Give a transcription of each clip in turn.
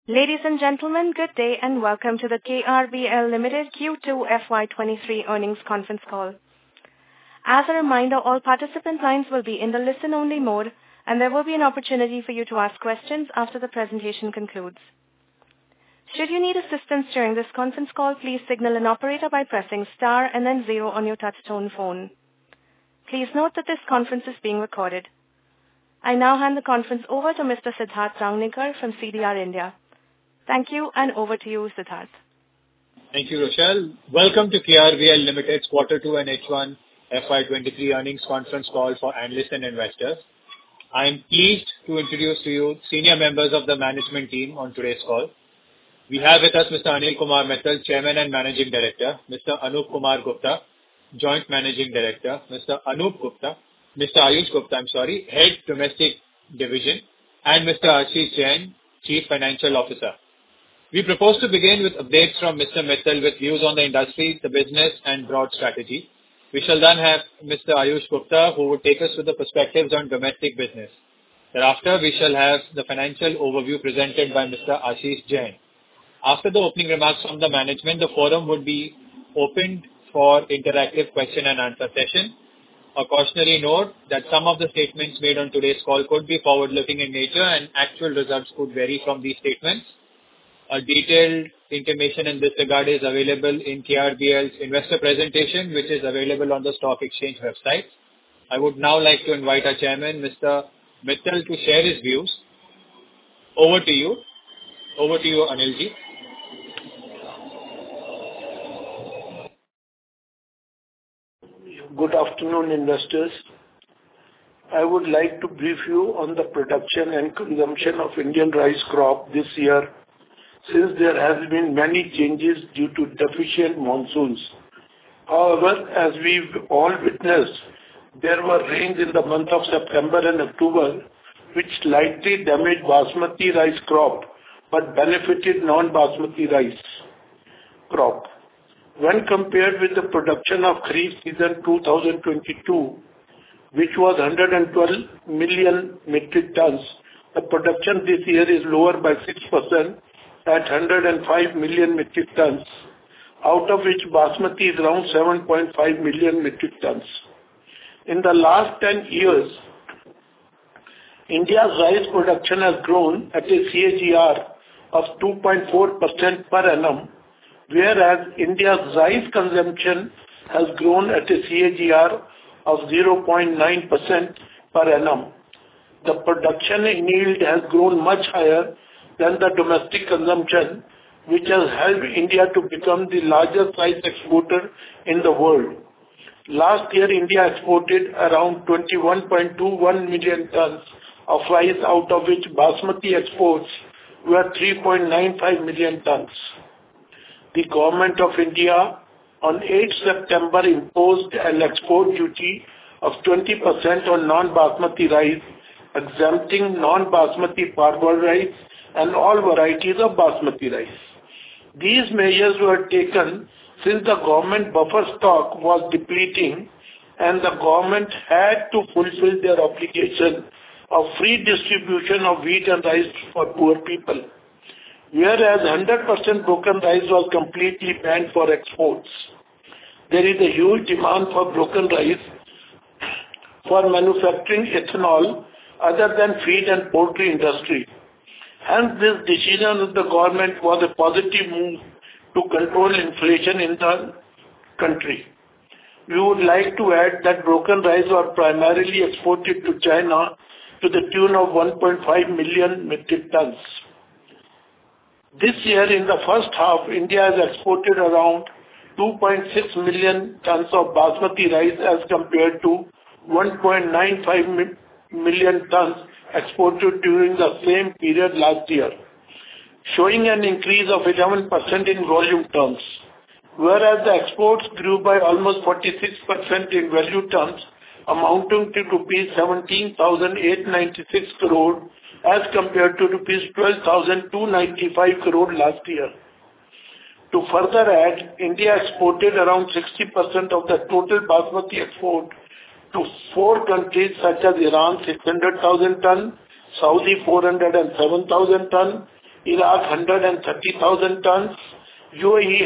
Ladies and gentlemen, good day and welcome to the KRBL Limited Q2 FY23 earnings conference call. As a reminder, all participant lines will be in the listen-only mode, and there will be an opportunity for you to ask questions after the presentation concludes. Should you need assistance during this conference call, please signal an operator by pressing star and then 0 on your touch-tone phone. Please note that this conference is being recorded. I now hand the conference over to Mr. Siddharth Rangnekar from CDR India. Thank you, and over to you, Siddharth. Thank you, Rochelle. Welcome to KRBL Limited's Q2 and H1 FY23 earnings conference call for analysts and investors. I am pleased to introduce to you senior members of the management team on today's call. We have with us Mr. Anil Kumar Mittal, Chairman and Managing Director, Mr. Anup Kumar Gupta, Joint Managing Director, Mr. Ayush Gupta, Head Domestic Division, and Mr. Ashish Jain, Chief Financial Officer. We propose to begin with updates from Mr. Mittal with views on the industry, the business, and broad strategy. We shall then have Mr. Ayush Gupta, who will take us through the perspectives on domestic business. Thereafter, we shall have the financial overview presented by Mr. Ashish Jain. After the opening remarks from the management, the forum would be opened for interactive question and answer session. A cautionary note that some of the statements made on today's call could be forward-looking in nature and actual results could vary from these statements. A detailed information in this regard is available in KRBL's investor presentation, which is available on the stock exchange website. I would now like to invite our chairman, Mr. Mittal, to share his views. Over to you. Over to you, Anilji. Good afternoon, investors. I would like to brief you on the production and consumption of Indian rice crop this year, since there has been many changes due to deficient monsoons. However, as we've all witnessed, there were rains in the month of September and October, which slightly damaged basmati rice crop, but benefited non-basmati rice crop. When compared with the production of Kharif season 2022, which was 112 million metric tons, the production this year is lower by 6% at 105 million metric tons, out of which basmati is around 7.5 million metric tons. In the last 10 years, India's rice production has grown at a CAGR of 2.4% per annum, whereas India's rice consumption has grown at a CAGR of 0.9% per annum. The production in yield has grown much higher than the domestic consumption, which has helped India to become the largest rice exporter in the world. Last year, India exported around 21.21 million tons of rice, out of which basmati exports were 3.95 million tons. The government of India on 8 September imposed an export duty of 20% on non-basmati rice, exempting non-basmati parboiled rice and all varieties of basmati rice. These measures were taken since the government buffer stock was depleting and the government had to fulfill their obligation of free distribution of wheat and rice for poor people, whereas 100% broken rice was completely banned for exports. There is a huge demand for broken rice for manufacturing ethanol other than feed and poultry industry. Hence, this decision of the government was a positive move to control inflation in the country. We would like to add that broken rice was primarily exported to China to the tune of 1.5 million metric tons. This year, in the first half, India has exported around 2.6 million tons of basmati rice as compared to 1.95 million tons exported during the same period last year, showing an increase of 11% in volume terms, whereas the exports grew by almost 46% in value terms, amounting to rupees 17,896 crore as compared to rupees 12,295 crore last year. To further add, India exported around 60% of the total basmati export to 4 countries such as Iran 600,000 ton, Saudi 407,000 ton, Iraq 130,000 tons, UAE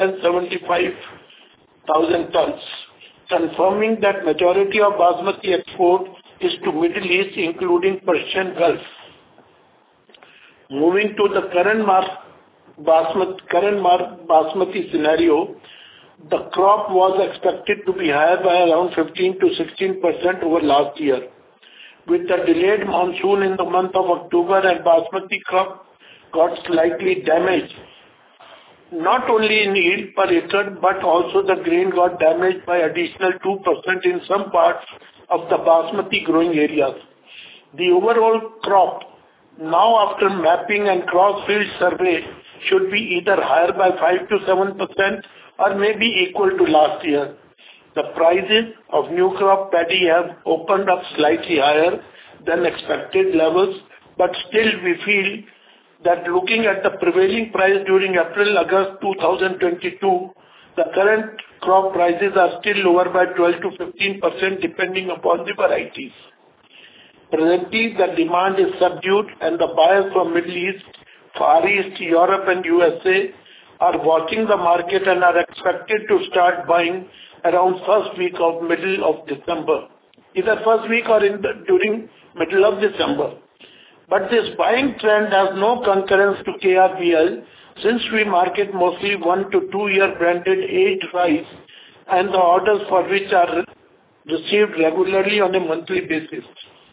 175,000 tons, confirming that majority of basmati export is to Middle East, including Persian Gulf. Moving to the current basmati scenario, the crop was expected to be higher by around 15 to 16% over last year. With the delayed monsoon in the month of October and basmati crop got slightly damaged, not only in yield per acre, but also the grain got damaged by additional 2% in some parts of the basmati growing areas. The overall crop, now after mapping and cross-field survey, should be either higher by 5 to 7% or maybe equal to last year. The prices of new crop paddy have opened up slightly higher than expected levels, but still we feel that looking at the prevailing price during April-August 2022, the current crop prices are still lower by 12 to 15% depending upon the varieties. Presently, the demand is subdued and the buyers from Middle East, Far East, Europe and USA are watching the market and are expected to start buying around first week of middle of December. Either first week or during middle of December. But this buying trend has no concurrence to KRBL since we market mostly 1 to 2 year branded aged rice and the orders for which are received regularly on a monthly basis.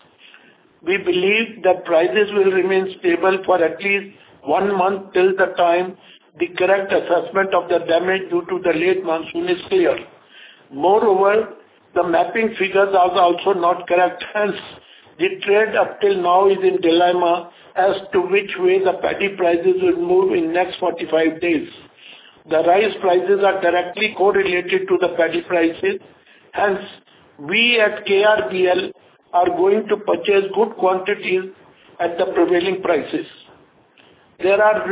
We believe that prices will remain stable for at least 1 month till the time the correct assessment of the damage due to the late monsoon is clear. Moreover, the mapping figures are also not correct, hence the trade up till now is in dilemma as to which way the paddy prices will move in next 45 days. The rice prices are directly correlated to the paddy prices, hence we at KRBL are going to purchase good quantities at the prevailing prices. There were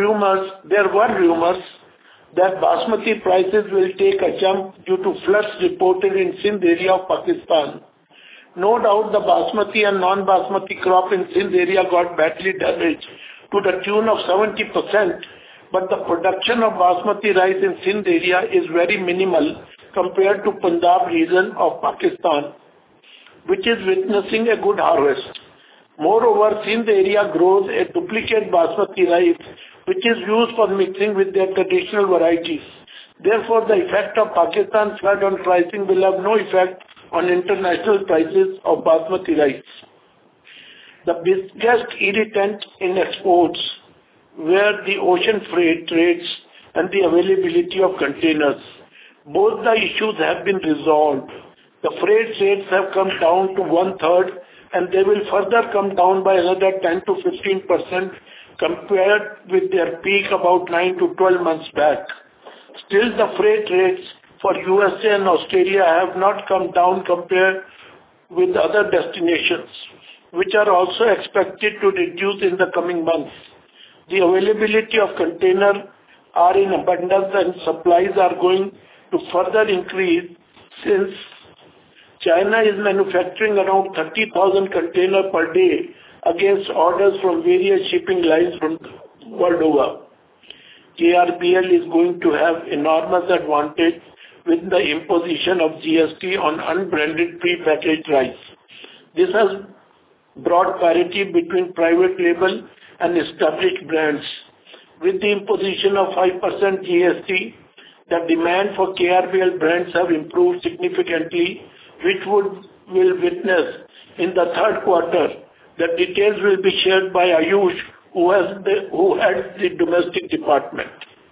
rumors that basmati prices will take a jump due to floods reported in Sindh area of Pakistan. No doubt the basmati and non-basmati crop in Sindh area got badly damaged to the tune of 70%, but the production of basmati rice in Sindh area is very minimal compared to Punjab region of Pakistan, which is witnessing a good harvest. Moreover, Sindh area grows a duplicate basmati rice, which is used for mixing with their traditional varieties. Therefore, the effect of Pakistan flood on pricing will have no effect on international prices of basmati rice. The biggest irritant in exports were the ocean freight rates and the availability of containers. Both the issues have been resolved. The freight rates have come down to 1/3 and they will further come down by another 10 to 15% compared with their peak about 9 to 12 months back. Still, the freight rates for USA and Australia have not come down compared with other destinations, which are also expected to reduce in the coming months. The availability of containers are in abundance and supplies are going to further increase since China is manufacturing around 30,000 containers per day against orders from various shipping lines from world over. KRBL is going to have enormous advantage with the imposition of GST on unbranded pre-packaged rice. This has brought parity between private label and established brands. With the imposition of 5% GST, the demand for KRBL brands have improved significantly, which will witness in the third quarter. The details will be shared by Ayush, who heads the domestic department.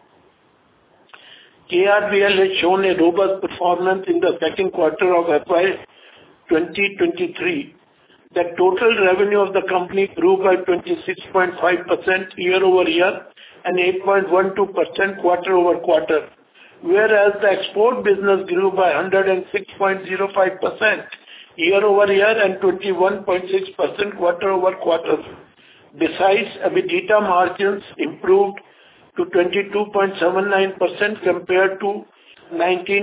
KRBL has shown a robust performance in the second quarter of FY 2023. The total revenue of the company grew by 26.5% year-over-year and 8.12% quarter-over-quarter, whereas the export business grew by 106.05% year-over-year and 21.6% quarter-over-quarter. Besides, EBITDA margins improved to 22.79% compared to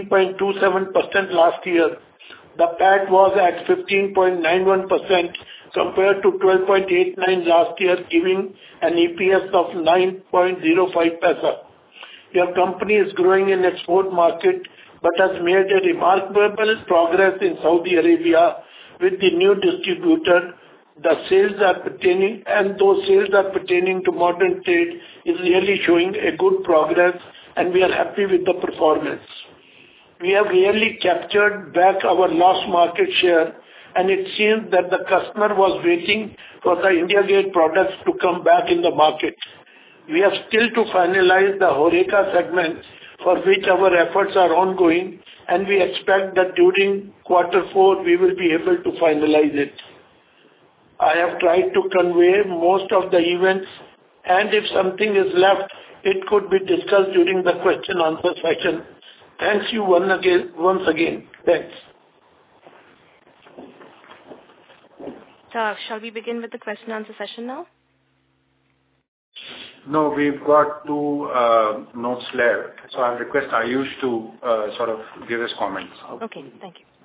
19.27% last year. The PAT was at 15.91% compared to 12.89 last year, giving an EPS of 9.05 paisa. Your company is growing in export market, but has made a remarkable progress in Saudi Arabia with the new distributor. Those sales are pertaining to modern trade, is really showing a good progress, and we are happy with the performance. We have really captured back our lost market share, and it seems that the customer was waiting for the India Gate products to come back in the market. We have still to finalize the HoReCa segment, for which our efforts are ongoing, and we expect that during quarter four, we will be able to finalize it. I have tried to convey most of the events, and if something is left, it could be discussed during the question answer session. Thanks you once again. Thanks. So, shall we begin with the question answer session now? No, we've got two notes left, so I'll request Ayush to sort of give his comments. Okay, thank you.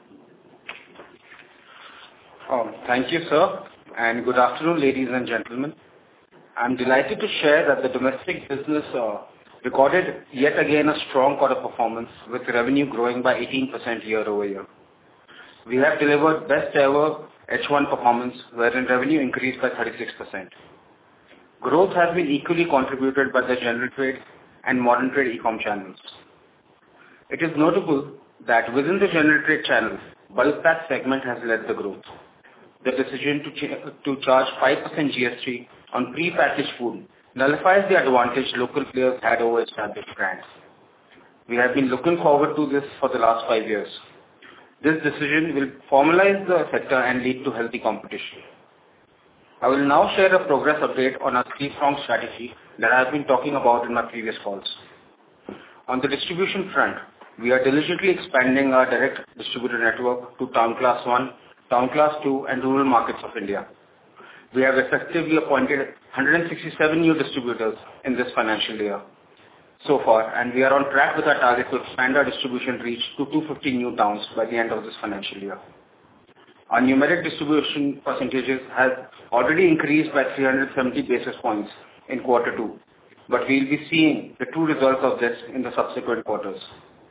Thank you, sir, and good afternoon, ladies and gentlemen. I'm delighted to share that the domestic business recorded yet again a strong quarter performance, with revenue growing by 18% year-over-year. We have delivered best ever H1 performance, wherein revenue increased by 36%. Growth has been equally contributed by the general trade and modern trade e-com channels. It is notable that within the general trade channels, bulk pack segment has led the growth. The decision to charge 5% GST on pre-packaged food nullifies the advantage local players had over established brands. We have been looking forward to this for the last 5 years. This decision will formalize the sector and lead to healthy competition. I will now share a progress update on our three-pronged strategy that I have been talking about in my previous calls. On the distribution front, we are diligently expanding our direct distributor network to Town Class 1, Town Class 2, and rural markets of India. We have effectively appointed 167 new distributors in this financial year so far, and we are on track with our target to expand our distribution reach to 250 new towns by the end of this financial year. Our numeric distribution percentages has already increased by 370 basis points in quarter 2, but we will be seeing the true results of this in the subsequent quarters.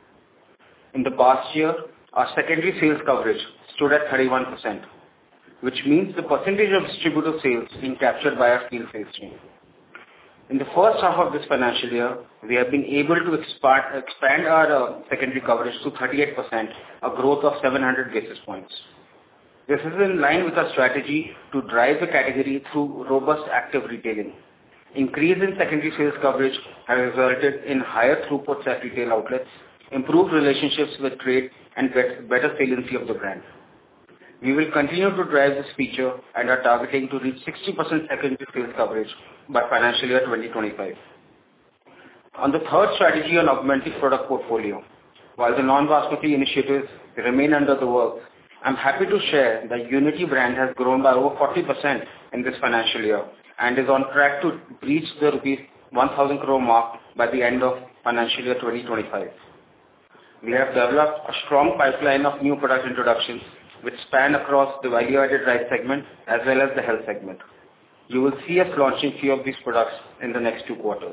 In the past year, our secondary sales coverage stood at 31%, which means the percentage of distributor sales being captured by our field sales team. In the first half of this financial year, we have been able to expand our secondary coverage to 38%, a growth of 700 basis points. This is in line with our strategy to drive the category through robust active retailing. Increase in secondary sales coverage has resulted in higher throughputs at retail outlets, improved relationships with trade, and better saliency of the brand. We will continue to drive this feature and are targeting to reach 60% secondary sales coverage by financial year 2025. On the third strategy on augmenting product portfolio, while the non-Basmati initiatives remain under the works, I'm happy to share that Unity brand has grown by over 40% in this financial year and is on track to reach the rupees 1,000 crore mark by the end of financial year 2025. We have developed a strong pipeline of new product introductions which span across the value-added rice segment as well as the health segment. You will see us launching few of these products in the next 2 quarters.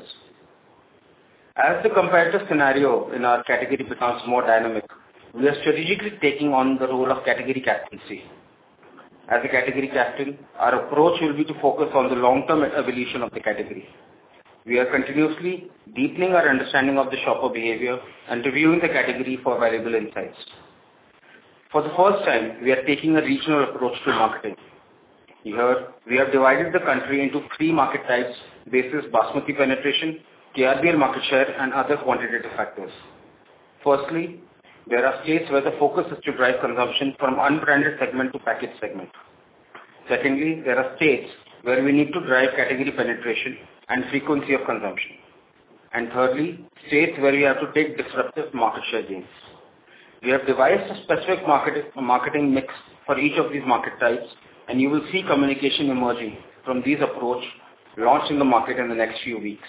As the competitive scenario in our category becomes more dynamic, we are strategically taking on the role of category captaincy. As a category captain, our approach will be to focus on the long-term evolution of the category. We are continuously deepening our understanding of the shopper behavior and reviewing the category for valuable insights. For the first time, we are taking a regional approach to marketing. Here, we have divided the country into 3 market types basis Basmati penetration, KRBL market share, and other quantitative factors. Firstly, there are states where the focus is to drive consumption from unbranded segment to packaged segment. Secondly, there are states where we need to drive category penetration and frequency of consumption. And thirdly, states where we have to take disruptive market share gains. We have devised a specific marketing mix for each of these market types, and you will see communication emerging from these approach launched in the market in the next few weeks.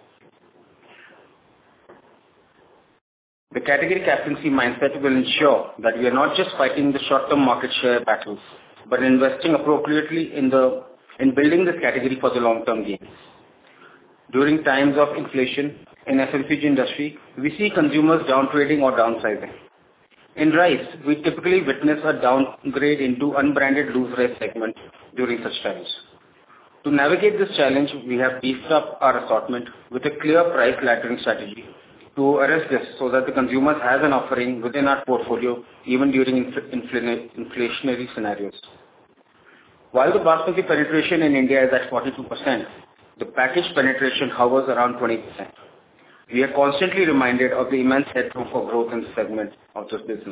The category captaincy mindset will ensure that we are not just fighting the short-term market share battles, but investing appropriately in building this category for the long-term gains. During times of inflation in FMCG industry, we see consumers downtrading or downsizing. In rice, we typically witness a downgrade into unbranded loose rice segment during such times. To navigate this challenge, we have beefed up our assortment with a clear price laddering strategy to arrest this so that the consumers has an offering within our portfolio even during inflationary scenarios. While the basmati penetration in India is at 42%, the packaged penetration hovers around 20%. We are constantly reminded of the immense headroom for growth in the segment of this business.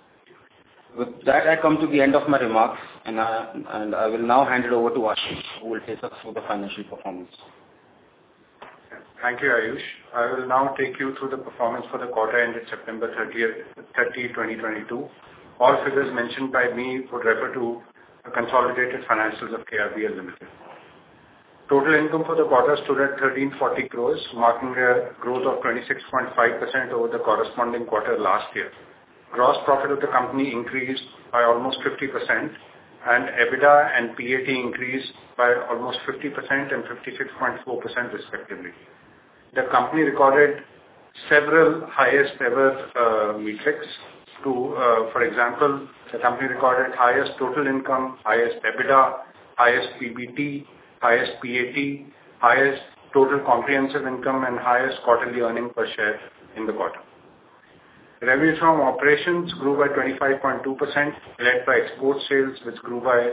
With that, I come to the end of my remarks, and I will now hand it over to Ashish, who will take us through the financial performance. Thank you, Ayush. I will now take you through the performance for the quarter ended September 30, 2022. All figures mentioned by me would refer to the consolidated financials of KRBL Limited. Total income for the quarter stood at 1,340 crores, marking a growth of 26.5% over the corresponding quarter last year. Gross profit of the company increased by almost 50%, and EBITDA and PAT increased by almost 50% and 56.4% respectively. The company recorded several highest ever metrics. For example, the company recorded highest total income, highest EBITDA, highest PBT, highest PAT, highest total comprehensive income, and highest quarterly earning per share in the quarter. Revenue from operations grew by 25.2%, led by export sales, which grew by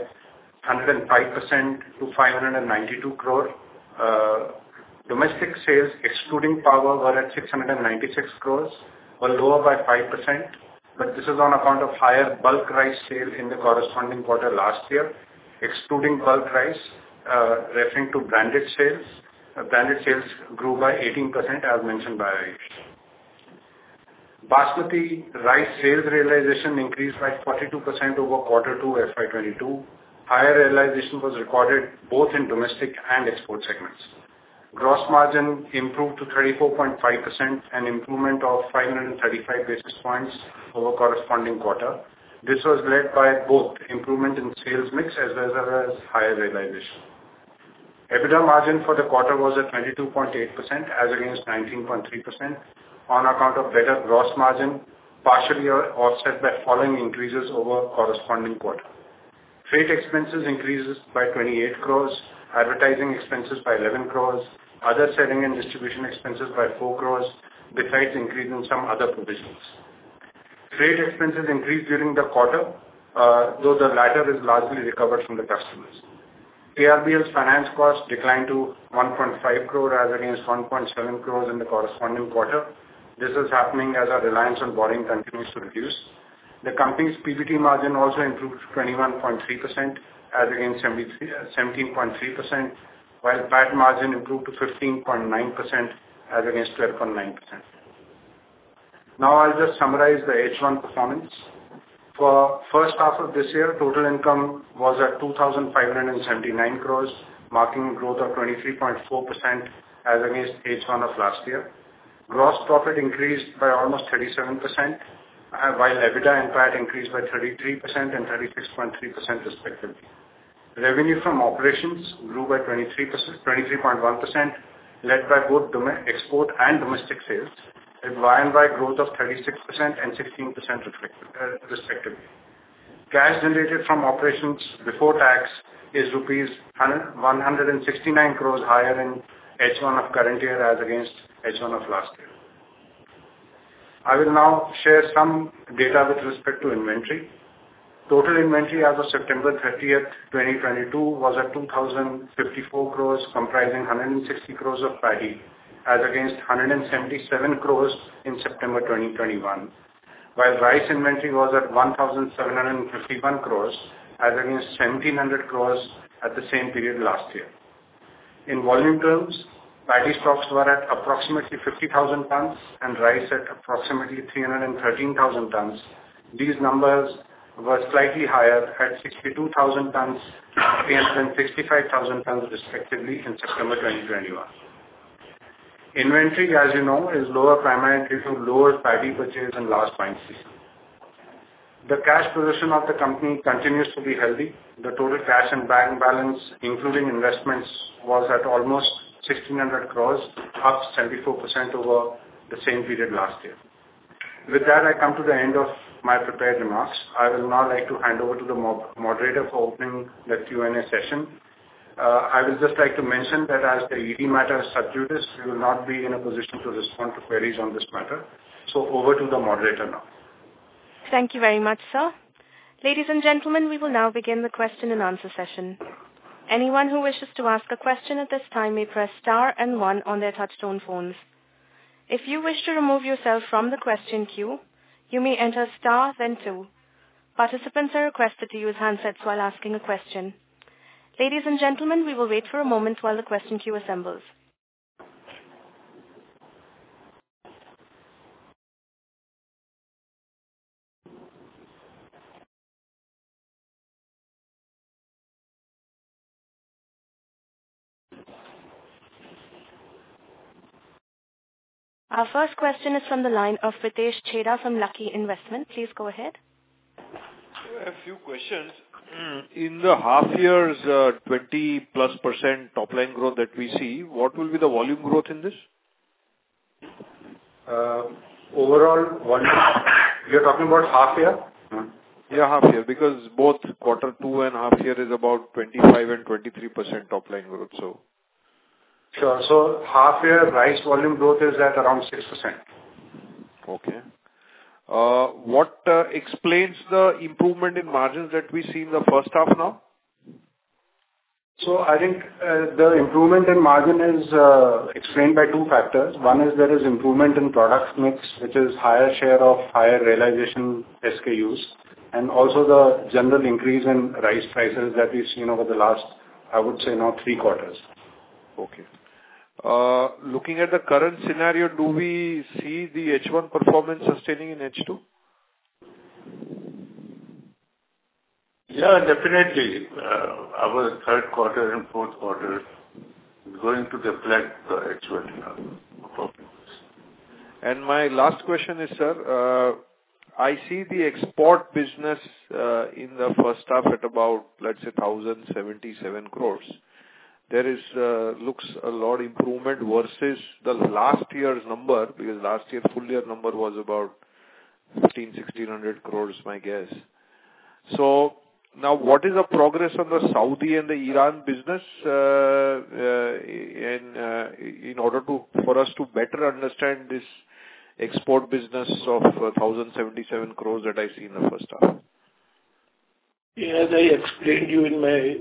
105% to 592 crore. Domestic sales, excluding power, were at 696 crores, were lower by 5%, but this is on account of higher bulk rice sale in the corresponding quarter last year. Excluding bulk rice, referring to branded sales grew by 18% as mentioned by Ayush. Basmati rice sales realization increased by 42% over quarter 2 FY22. Higher realization was recorded both in domestic and export segments. Gross margin improved to 34.5%, an improvement of 535 basis points over corresponding quarter. This was led by both improvement in sales mix as well as higher realization. EBITDA margin for the quarter was at 22.8% as against 19.3% on account of better gross margin, partially offset by following increases over corresponding quarter. Freight expenses increases by 28 crores, advertising expenses by 11 crores, other selling and distribution expenses by 4 crores, besides increase in some other provisions. Freight expenses increased during the quarter, though the latter is largely recovered from the customers. KRBL's finance cost declined to 1.5 crore as against 1.7 crores in the corresponding quarter. This is happening as our reliance on borrowing continues to reduce. The company's PBT margin also improved to 21.3% as against 17.3%, while PAT margin improved to 15.9% as against 12.9%. Now I'll just summarize the H1 performance. For first half of this year, total income was at 2,579 crores, marking a growth of 23.4% as against H1 of last year. Gross profit increased by almost 37%, while EBITDA and PAT increased by 33% and 36.3% respectively. Revenue from operations grew by 23.1%, led by both export and domestic sales, with Y&Y growth of 36% and 16% respectively. Cash generated from operations before tax is rupees 169 crores higher in H1 of current year as against H1 of last year. I will now share some data with respect to inventory. Total inventory as of September 30th, 2022 was at 2,054 crores, comprising 160 crores of paddy as against 177 crores in September 2021, while rice inventory was at 1,751 crores as against 1,700 crores at the same period last year. In volume terms, paddy stocks were at approximately 50,000 tons and rice at approximately 313,000 tons. These numbers were slightly higher at 62,000 tons and 365,000 tons respectively in September 2021. Inventory, as you know, is lower primarily due to lower paddy purchase in last wine season. The cash position of the company continues to be healthy. The total cash and bank balance, including investments, was at almost 1,600 crores, up 74% over the same period last year. With that, I come to the end of my prepared remarks. I will now like to hand over to the moderator for opening the Q&A session. I will just like to mention that as the ED matter is sub judice, we will not be in a position to respond to queries on this matter. So over to the moderator now. Thank you very much, sir. Ladies and gentlemen, we will now begin the question and answer session. Anyone who wishes to ask a question at this time may press star and 1 on their touchtone phones. If you wish to remove yourself from the question queue, you may enter star then 2. Participants are requested to use handsets while asking a question. Ladies and gentlemen, we will wait for a moment while the question queue assembles. Our first question is from the line of Pritesh Chheda from Lucky Investment. Please go ahead. A few questions. In the half year's 20+% top line growth that we see, what will be the volume growth in this? Overall volume, you're talking about half year? Yeah, half year, because both quarter 2 and half year is about 25 and 23% top line growth. So. Sure. So half year rice volume growth is at around 6%. Okay. What explains the improvement in margins that we see in the first half now? So I think the improvement in margin is explained by 2 factors. One is there is improvement in product mix, which is higher share of higher realization SKUs, and also the general increase in rice prices that we've seen over the last, I would say now 3 quarters. Okay. Looking at the current scenario, do we see the H1 performance sustaining in H2? Yeah, definitely. Our third quarter and fourth quarter is going to reflect the H1 performance. And my last question is, sir, I see the export business in the first half at about, let's say, 1,077 crores. There is looks a lot improvement versus the last year's number, because last year full year number was about 1,600 crores, my guess. So now, what is the progress on the Saudi and the Iran business, in order for us to better understand this export business of 1,077 crores that I see in the first half? As I explained you in my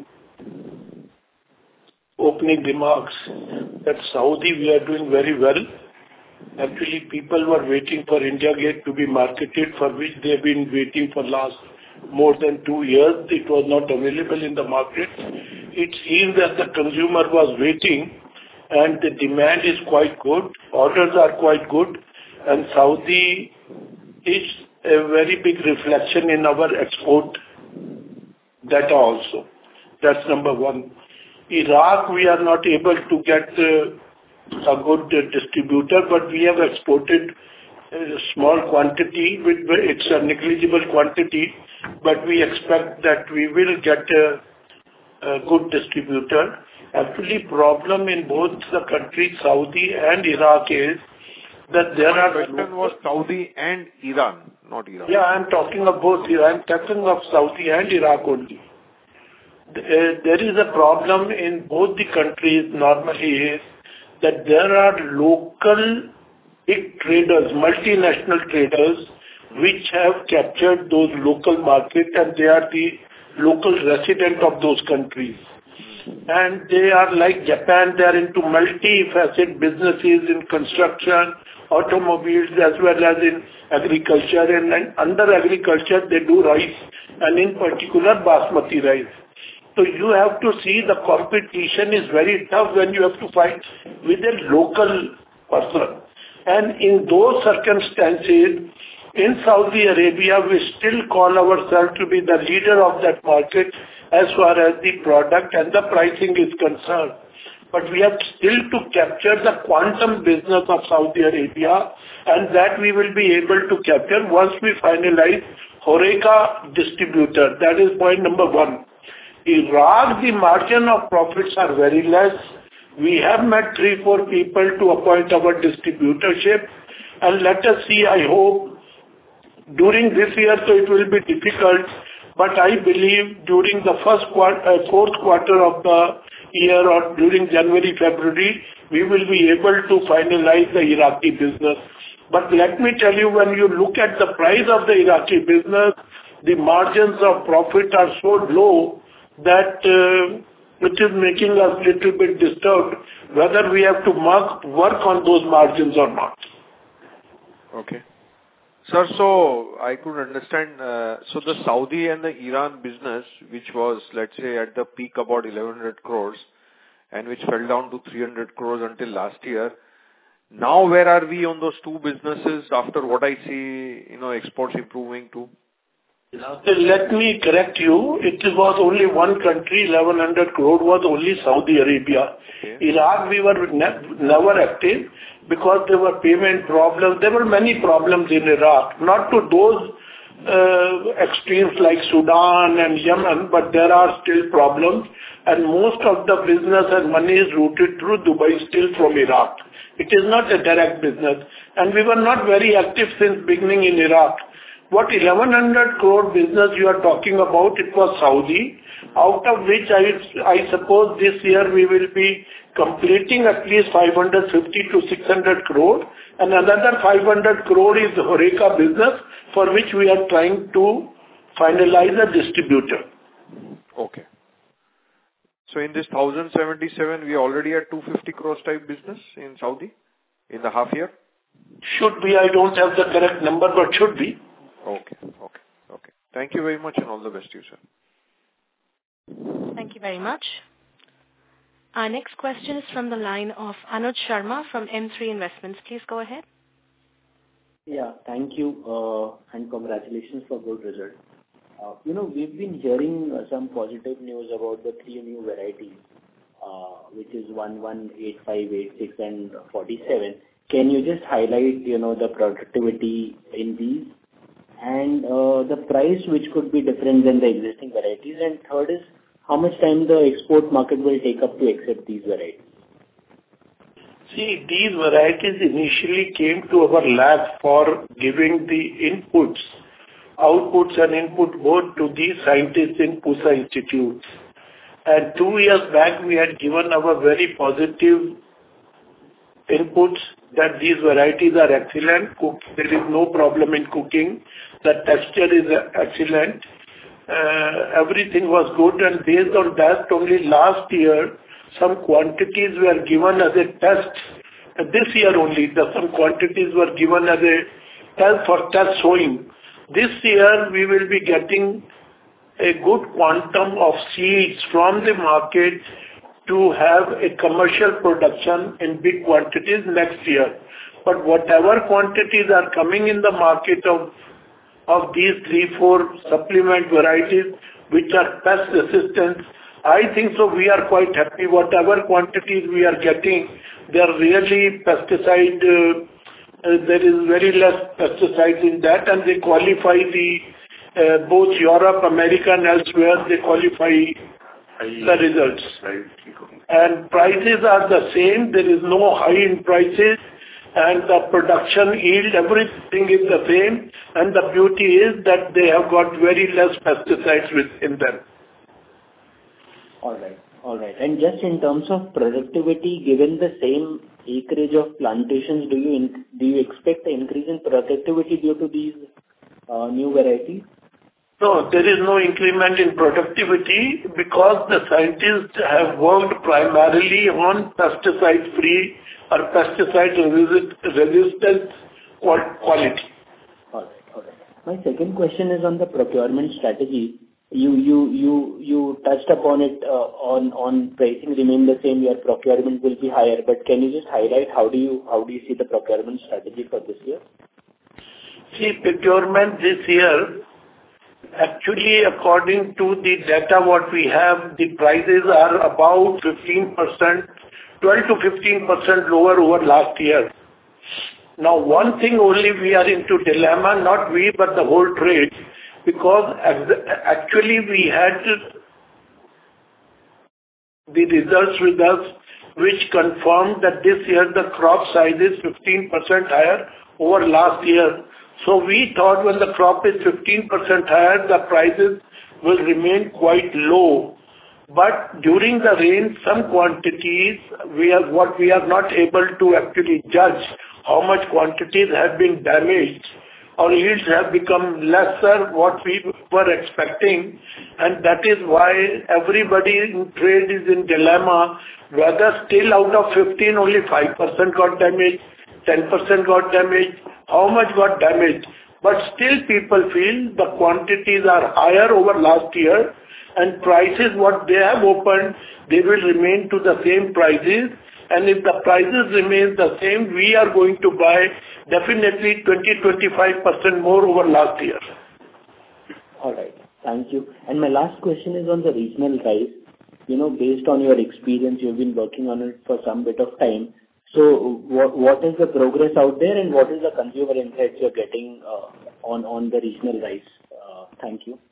opening remarks, that Saudi we are doing very well. Actually, people were waiting for India Gate to be marketed, for which they have been waiting for last more than 2 years. It was not available in the market. It seems that the consumer was waiting, and the demand is quite good. Orders are quite good, and Saudi is a very big reflection in our export data also. That's number one. Iraq, we are not able to get a good distributor, but we have exported a small quantity. It's a negligible quantity, but we expect that we will get a good distributor. Actually, problem in both the countries, Saudi and Iraq, is that there are... My question was Saudi and Iran, not Iraq. Yeah, I'm talking of both. I'm talking of Saudi and Iraq only. There is a problem in both the countries normally is that there are local big traders, multinational traders, which have captured those local markets, and they are the local resident of those countries. And they are like Japan, they are into multi-facet businesses in construction, automobiles, as well as in agriculture. And under agriculture, they do rice, and in particular, basmati rice. So you have to see the competition is very tough when you have to fight with a local person. And in those circumstances, in Saudi Arabia, we still call ourselves to be the leader of that market as far as the product and the pricing is concerned. But we have still to capture the quantum business of Saudi Arabia, and that we will be able to capture once we finalize HoReCa distributor. That is point number one. Iraq, the margin of profits are very less. We have met 3-4 people to appoint our distributorship, and let us see, I hope, during this year, so it will be difficult, but I believe during the fourth quarter of the year or during January, February, we will be able to finalize the Iraqi business. But let me tell you, when you look at the price of the Iraqi business, the margins of profit are so low that it is making us little bit disturbed whether we have to work on those margins or not. Okay. Sir, so I could understand, so the Saudi and the Iran business, which was, let's say, at the peak about 1,100 crores and which fell down to 300 crores until last year, now where are we on those two businesses after what I see, exports improving too? Let me correct you. It was only one country, 1,100 crore was only Saudi Arabia. Okay. Iraq, we were never active because there were payment problems. There were many problems in Iraq, not to those extremes like Sudan and Yemen, but there are still problems, and most of the business and money is routed through Dubai still from Iraq. It is not a direct business, and we were not very active since beginning in Iraq. What 1,100 crore business you are talking about, it was Saudi, out of which I suppose this year we will be completing at least 550 to 600 crore, and another 500 crore is the HoReCa business, for which we are trying to finalize a distributor. Okay. So in this 1,077, we already had 250 crores type business in Saudi in the half year? Should be. I don't have the correct number, but should be. Okay. Thank you very much and all the best to you, sir. Thank you very much. Our next question is from the line of Anuj Sharma from M3 Investments. Please go ahead. Yeah, thank you and congratulations for good result. We've been hearing some positive news about the 3 new varieties, which is 11, 85, 86 and 47. Can you just highlight, the productivity in these and the price which could be different than the existing varieties? And third is, how much time the export market will take up to accept these varieties? See, these varieties initially came to our lab for giving the outputs and input both to these scientists in Pusa Institute. And 2 years back, we had given our very positive inputs that these varieties are excellent. There is no problem in cooking. The texture is excellent. Everything was good, and based on that, only last year, some quantities were given as a test. This year only, some quantities were given as a test for test sowing. This year, we will be getting a good quantum of seeds from the market to have a commercial production in big quantities next year. But whatever quantities are coming in the market of these 3-4 supplement varieties which are pest resistant, I think so we are quite happy. Whatever quantities we are getting, they are really pesticide. There is very less pesticides in that, and they qualify both Europe, America, and elsewhere. They qualify the results. And prices are the same. There is no high in prices, and the production yield, everything is the same. And the beauty is that they have got very less pesticides within them. All right. And just in terms of productivity, given the same acreage of plantations, do you expect an increase in productivity due to these new varieties? No, there is no increment in productivity because the scientists have worked primarily on pesticide-free or pesticide-resistant quality. All right. My second question is on the procurement strategy. You touched upon it on pricing remain the same, your procurement will be higher, but can you just highlight how do you see the procurement strategy for this year? See, procurement this year, actually according to the data what we have, the prices are about 12 to 15% lower over last year. Now one thing only we are into dilemma, not we but the whole trade. because actually we had the results with us, which confirmed that this year the crop size is 15% higher over last year. So we thought when the crop is 15% higher, the prices will remain quite low. But during the rain, some quantities, we are not able to actually judge how much quantities have been damaged, or yields have become lesser what we were expecting, and that is why everybody in trade is in dilemma, whether still out of 15, only 5% got damaged, 10% got damaged, how much got damaged. But still people feel the quantities are higher over last year, and prices, what they have opened, they will remain to the same prices. And if the prices remain the same, we are going to buy definitely 20-25% more over last year. All right. Thank you. And my last question is on the regional rice. Based on your experience, you've been working on it for some bit of time. So what is the progress out there, and what is the consumer insights you're getting on the regional rice? Thank you.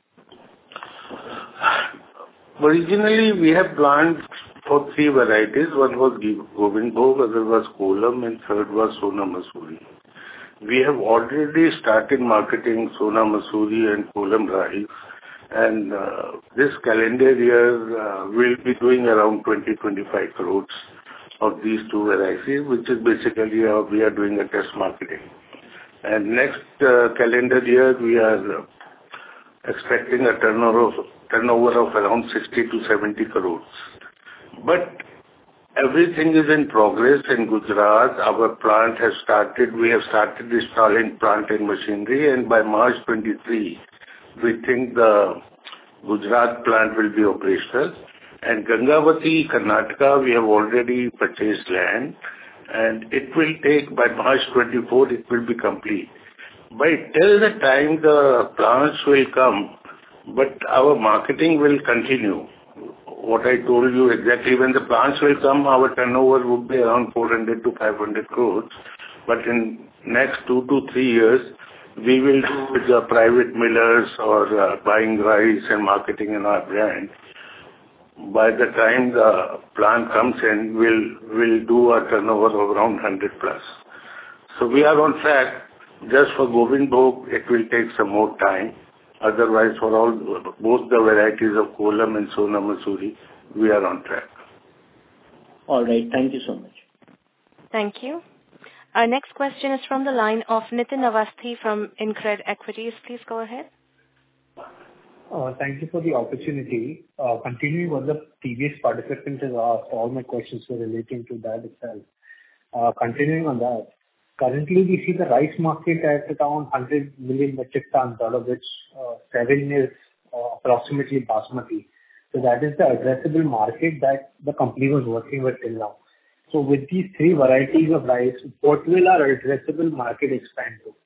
Originally, we have planned for 3 varieties. One was Govind Bhog, other was Kolam, and third was Sona Masuri. We have already started marketing Sona Masuri and Kolam rice, and this calendar year we'll be doing around 20-25 crores of these 2 varieties, which is basically we are doing a test marketing. And next calendar year we are expecting a turnover of around 60-70 crores. But everything is in progress in Gujarat. Our plant has started. We have started installing plant and machinery, and by March 23, we think the Gujarat plant will be operational. And Gangavati, Karnataka, we have already purchased land, and it will take, by March 24, it will be complete. By till the time the plants will come, but our marketing will continue. What I told you exactly, when the plants will come, our turnover would be around 400 to 500 crores. But in next 2 to 3 years, we will do with the private millers or buying rice and marketing in our brand. By the time the plant comes in, we'll do a turnover of around 100 plus. So we are on track. Just for Govind Bhog, it will take some more time. Otherwise, for both the varieties of Kolam and Sona Masuri, we are on track. All right. Thank you so much. Thank you. Our next question is from the line of Nitin Awasthi from InCred Equities. Please go ahead. Thank you for the opportunity. Continuing what the previous participant has asked, all my questions were relating to that itself. Continuing on that, currently we see the rice market at around 100 million metric tons, out of which 7 is approximately basmati. So that is the addressable market that the company was working with till now. So with these 3 varieties of rice, what will our addressable market expand to?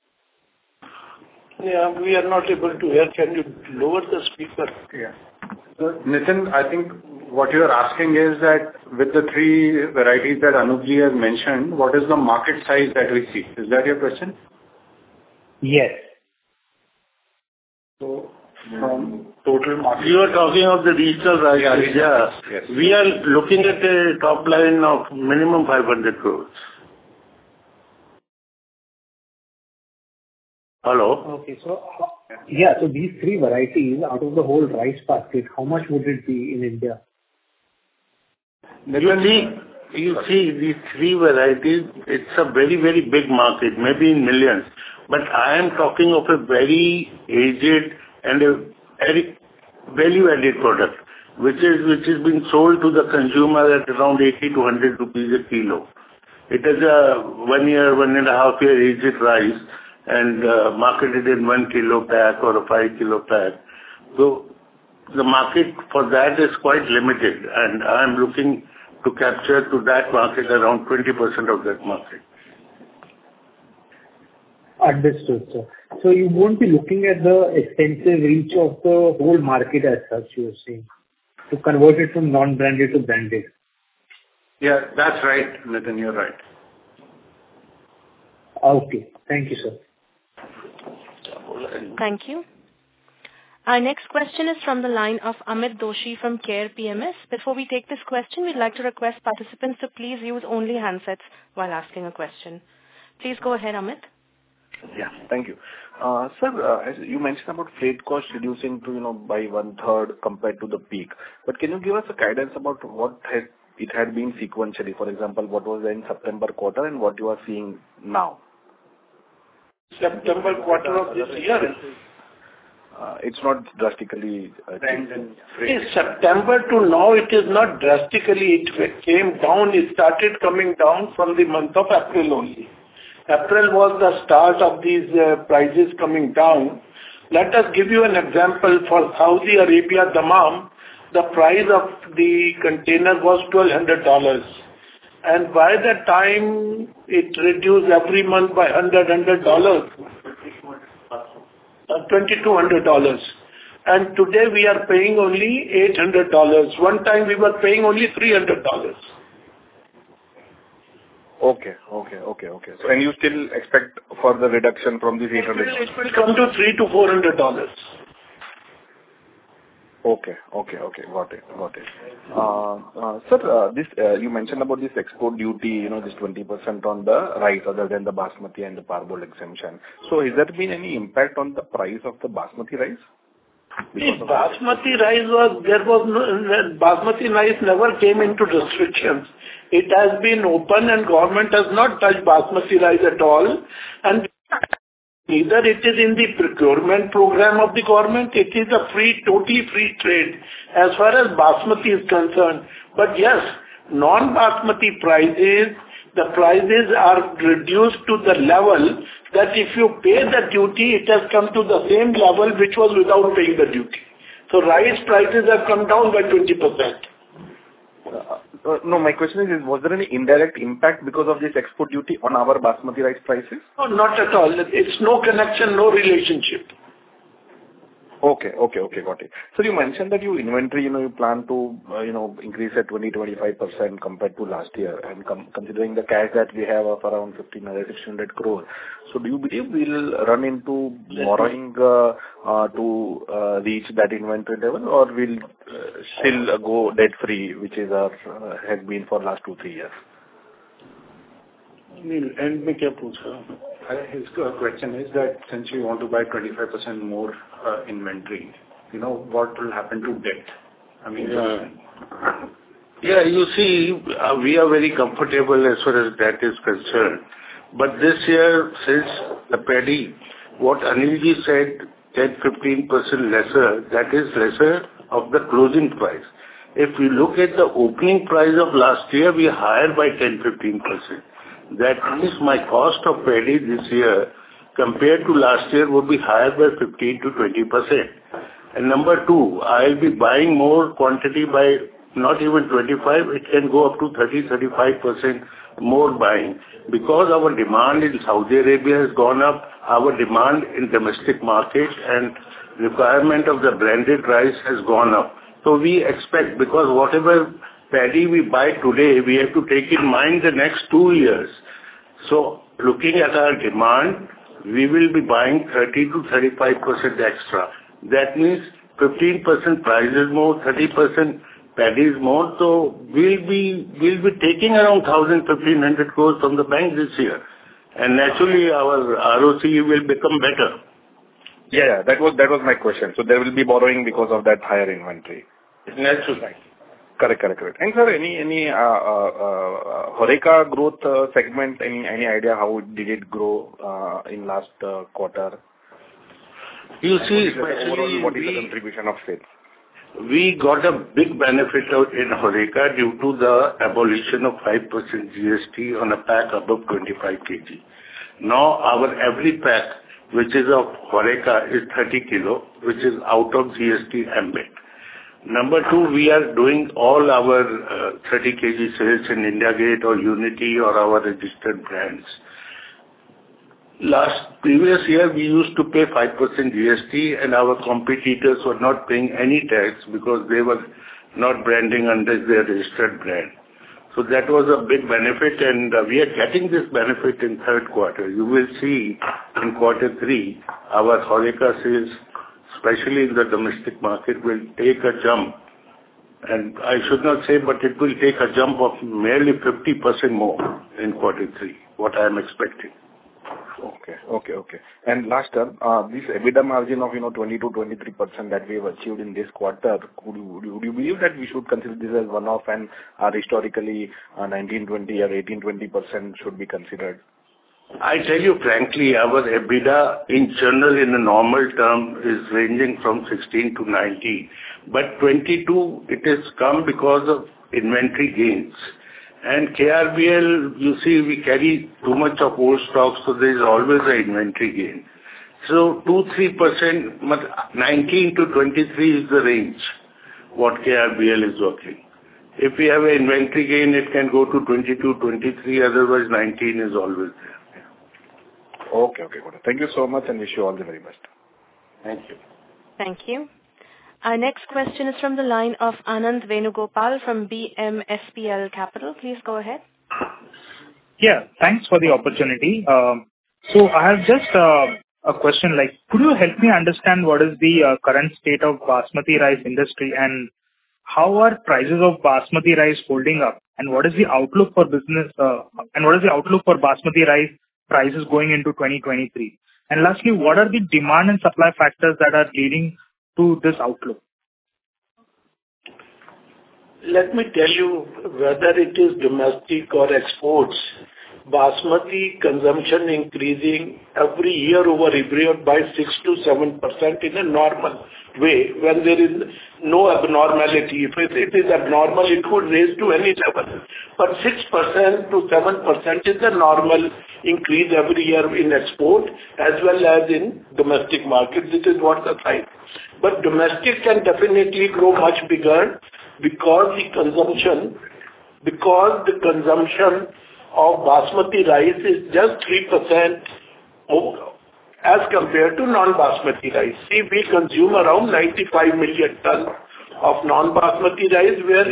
Yeah, we are not able to hear. Can you lower the speaker? Yeah. So, Nitin, I think what you are asking is that with the 3 varieties that Anupji has mentioned, what is the market size that we see? Is that your question? Yes. So, from total market... You are talking of the regional rice. Yeah. Yes. We are looking at a top line of minimum 500 crores. Hello? Okay, so so these 3 varieties out of the whole rice basket, how much would it be in India? You see these 3 varieties, it's a very, very big market, maybe in millions. But I am talking of a very aged and a very value-added product, which is being sold to the consumer at around 80 to 100 rupees a kilo. It is a 1 year, 1.5 year aged rice, and marketed in 1 kilo pack or a 5 kilo pack. So the market for that is quite limited, and I am looking to capture to that market around 20% of that market. Understood, sir. So you won't be looking at the extensive reach of the whole market as such, you are saying, to convert it from non-branded to branded. Yeah, that's right, Nitin, you're right. Okay. Thank you, sir. Thank you. Our next question is from the line of Amit Doshi from Care PMS. Before we take this question, we'd like to request participants to please use only handsets while asking a question. Please go ahead, Amit. Yeah, thank you. Sir, as you mentioned about freight cost reducing to, by 1/3 compared to the peak. But can you give us a guidance about what it had been sequentially? For example, what was in September quarter and what you are seeing now? September quarter of this year? It's not drastically changed. September to now, it is not drastically. It came down. It started coming down from the month of April only. April was the start of these prices coming down. Let us give you an example. For Saudi Arabia, Dammam, the price of the container was $1,200. And by the time it reduced every month by $100, $2,200. And today we are paying only $800. One time we were paying only $300. Okay. So, and you still expect further reduction from this $800? It will come to $300 to $400. Okay. Got it. Sir, this you mentioned about this export duty, this 20% on the rice other than the basmati and the parboiled exemption. So, has there been any impact on the price of the basmati rice? Basmati rice never came into restrictions. It has been open and government has not touched basmati rice at all. And neither it is in the procurement program of the government. It is a totally free trade as far as basmati is concerned. But yes, non-basmati prices, the prices are reduced to the level that if you pay the duty, it has come to the same level which was without paying the duty. So rice prices have come down by 20%. No, my question is, was there any indirect impact because of this export duty on our basmati rice prices? No, not at all. It's no connection, no relationship. Okay, got it. So you mentioned that your inventory, you plan to, increase at 20-25% compared to last year, and considering the cash that we have of around 1,500-1,600 crore. So do you believe we'll run into borrowing to reach that inventory level, or will still go debt free, which is has been for last 2-3 years? End में क्या पूछा? His question is that since you want to buy 25% more inventory, what will happen to debt? Yeah, you see, we are very comfortable as far as that is concerned. But this year, since the paddy, what Anilji said, 10-15% lesser, that is lesser of the closing price. If we look at the opening price of last year, we are higher by 10-15%. That means my cost of paddy this year compared to last year would be higher by 15-20%. And number two, I'll be buying more quantity by not even 25, it can go up to 30-35% more buying. Because our demand in Saudi Arabia has gone up, our demand in domestic market and requirement of the branded rice has gone up. So we expect, because whatever paddy we buy today, we have to take in mind the next 2 years. So looking at our demand, we will be buying 30-35% extra. That means 15% price is more, 30% paddy is more. So we'll be taking around 1,000-1,500 crores from the bank this year. And naturally our ROC will become better. Yeah, that was my question. So there will be borrowing because of that higher inventory. Naturally. Correct. And sir, any Horeca growth segment, any idea how did it grow in last quarter? You see, overall, what is the contribution of sales? We got a big benefit out in Horeca due to the abolition of 5% GST on a pack above 25 kg. Now our every pack, which is of Horeca, is 30 kilo, which is out of GST ambit. Number two, we are doing all our 30 kg sales in India Gate or Unity or our registered brands. Previous year, we used to pay 5% GST and our competitors were not paying any tax because they were not branding under their registered brand. So that was a big benefit, and we are getting this benefit in third quarter. You will see in quarter 3, our Horeca sales especially in the domestic market, will take a jump. And I should not say, but it will take a jump of nearly 50% more in quarter three, what I am expecting. Okay. And last term, this EBITDA margin of 20-23% that we have achieved in this quarter, would you believe that we should consider this as one-off and historically 19-20 or 18-20% should be considered? I tell you frankly, our EBITDA in general in a normal term is ranging from 16 to 19, but 22 it has come because of inventory gains. And KRBL, you see, we carry too much of old stock, so there is always an inventory gain. So 2-3%, 19 to 23 is the range what KRBL is working. If we have an inventory gain, it can go to 22, 23, otherwise 19 is always there. Okay, got it. Thank you so much and wish you all the very best. Thank you. Thank you. Our next question is from the line of Anand Venugopal from BMSPL Capital. Please go ahead. Yeah, thanks for the opportunity. So I have just a question like, could you help me understand what is the current state of basmati rice industry and how are prices of basmati rice holding up and what is the outlook for business and what is the outlook for basmati rice prices going into 2023? And lastly, what are the demand and supply factors that are leading to this outlook? Let me tell you, whether it is domestic or exports, basmati consumption increasing every year over every year by 6 to 7% in a normal way when there is no abnormality. If it is abnormal, it could raise to any level. But 6% to 7% is the normal increase every year in export as well as in domestic market. This is what the size. But domestic can definitely grow much bigger because the consumption of basmati rice is just 3% as compared to non-basmati rice. See, we consume around 95 million tons of non-basmati rice, where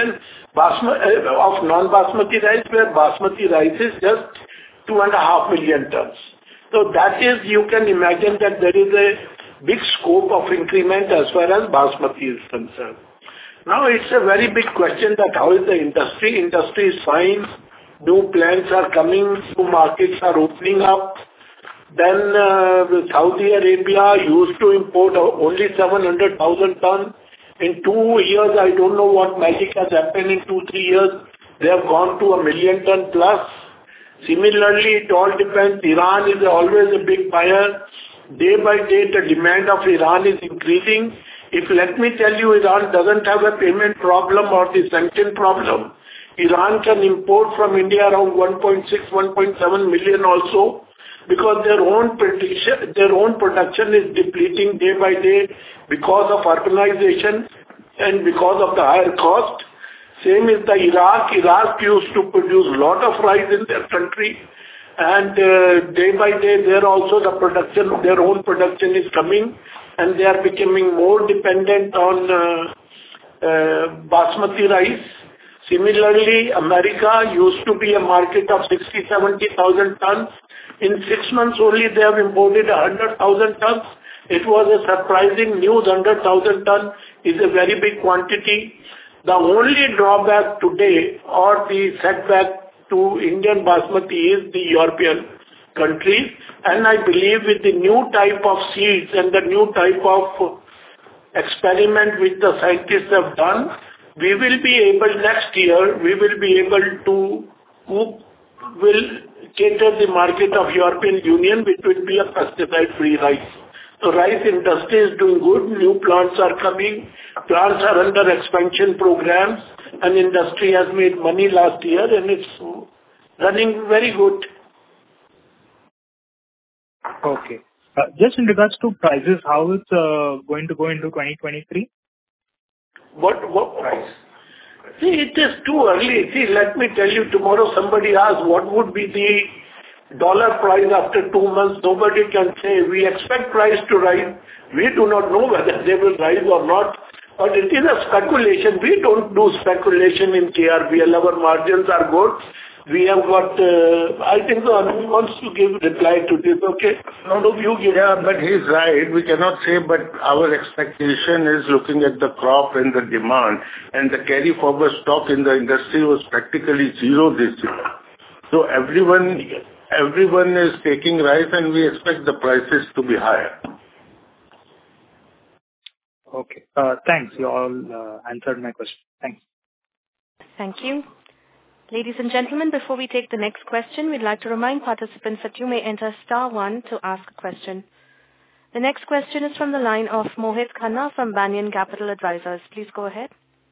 basmati rice is just 2.5 million tons. So that is, you can imagine that there is a big scope of increment as far as basmati is concerned. Now it's a very big question that how is the industry? Industry is fine. New plants are coming, new markets are opening up. Then Saudi Arabia used to import only 700,000 tons. In 2 years, I don't know what magic has happened in 2-3 years. They have gone to 1 million ton plus. Similarly, it all depends. Iran is always a big buyer. Day by day, the demand of Iran is increasing. If, let me tell you, Iran doesn't have a payment problem or the sanction problem, Iran can import from India around 1.6, 1.7 million also, because their own production is depleting day by day because of urbanization and because of the higher cost. Same is the Iraq. Iraq used to produce a lot of rice in their country, and day by day there also the production, their own production is coming, and they are becoming more dependent on basmati rice. Similarly, America used to be a market of 60-70,000 tons. In 6 months only, they have imported 100,000 tons. It was a surprising news. 100,000 tons is a very big quantity. The only drawback today or the setback to Indian basmati is the European countries. And I believe with the new type of seeds and the new type of experiment which the scientists have done, we will be able next year, will cater the market of European Union, which will be a pesticide-free rice. So rice industry is doing good. New plants are coming. Plants are under expansion programs, and industry has made money last year, and it's running very good. Okay. Just in regards to prices, how it's going to go into 2023? What price? See, it is too early. See, let me tell you, tomorrow somebody asks what would be the dollar price after 2 months. Nobody can say. We expect price to rise. We do not know whether they will rise or not. But it is a speculation. We don't do speculation in KRBL. Our margins are good. We have got, I think so Anuj wants to give reply to this, okay? Now you give. Yeah, but he's right. We cannot say, but our expectation is looking at the crop and the demand, and the carry forward stock in the industry was practically zero this year. So everyone is taking rice, and we expect the prices to be higher. Okay. Thanks. You all answered my question. Thanks. Thank you. Ladies and gentlemen, before we take the next question, we'd like to remind participants that you may enter star 1 to ask a question. The next question is from the line of Mohit Khanna from Banyan Capital Advisors. Please go ahead.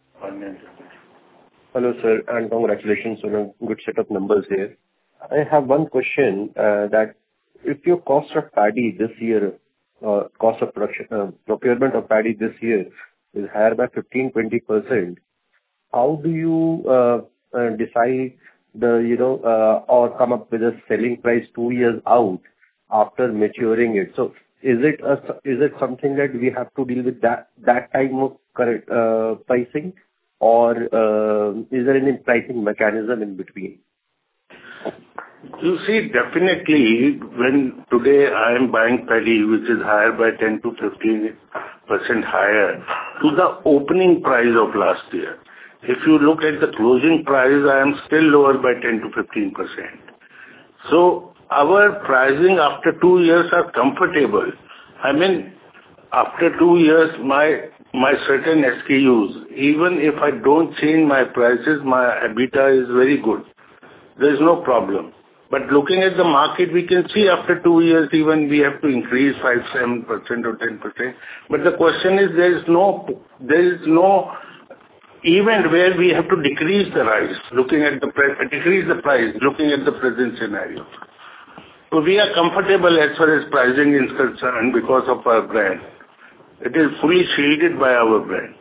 Hello, sir, and congratulations on a good set of numbers here. I have one question, that if your cost of paddy this year, cost of production, procurement of paddy this year is higher by 15-20%, how do you decide or come up with a selling price 2 years out after maturing it? So is it something that we have to deal with that time of correct pricing, or is there any pricing mechanism in between? You see, definitely, when today I am buying paddy, which is higher by 10 to 15% higher to the opening price of last year. If you look at the closing price, I am still lower by 10 to 15%. So our pricing after 2 years are comfortable. I mean, after 2 years, my certain SKUs, even if I don't change my prices, my EBITDA is very good. There is no problem. But looking at the market, we can see after 2 years, even we have to increase 5, 7% or 10%. But the question is, there is no event where we have to decrease the price, decrease the price, looking at the present scenario. So we are comfortable as far as pricing is concerned because of our brand. It is fully shielded by our brand.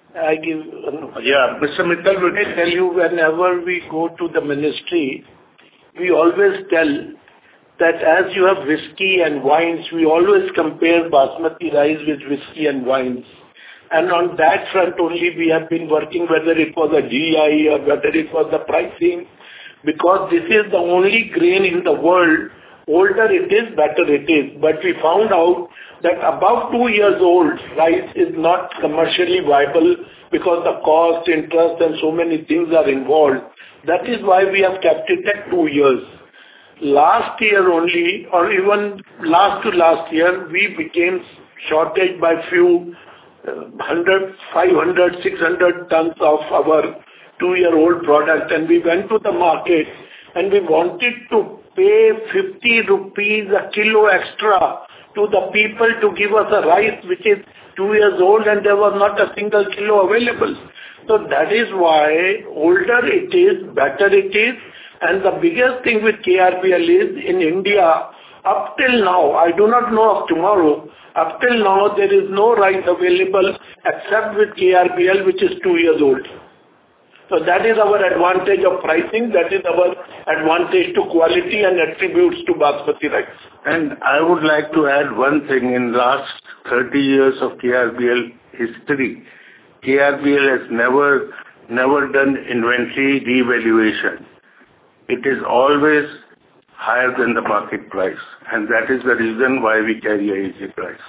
Mr. Mittal will tell you, whenever we go to the ministry, we always tell that as you have whiskey and wines, we always compare basmati rice with whiskey and wines. And on that front only we have been working, whether it was a GI or whether it was the pricing, because this is the only grain in the world, older it is, better it is. But we found out that above 2 years old, rice is not commercially viable because the cost, interest and so many things are involved. That is why we have kept it at 2 years. Last year only, or even last to last year, we became shortage by few 100, 500, 600 tons of our 2-year-old product, and we went to the market and we wanted to pay 50 rupees a kilo extra to the people to give us a rice which is 2 years old, and there was not a single kilo available. So that is why older it is, better it is. And the biggest thing with KRBL is, in India, up till now, I do not know of tomorrow, up till now there is no rice available except with KRBL, which is 2 years old. So that is our advantage of pricing, that is our advantage to quality and attributes to basmati rice. And I would like to add one thing. In last 30 years of KRBL history, KRBL has never done inventory devaluation. It is always higher than the market price, and that is the reason why we carry a easy price.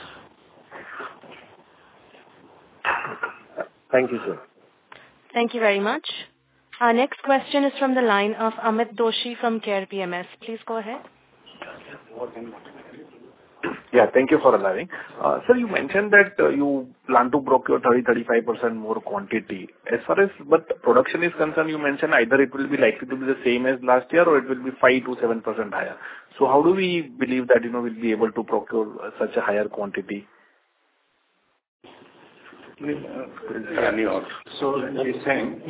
Thank you, sir. Thank you very much. Our next question is from the line of Amit Doshi from Care PMS. Please go ahead. Yeah, thank you for allowing. Sir, you mentioned that you plan to procure 30-35% more quantity. As far as but production is concerned, you mentioned either it will be likely to be the same as last year or it will be 5 to 7% higher. So how do we believe that we'll be able to procure such a higher quantity? So he's saying,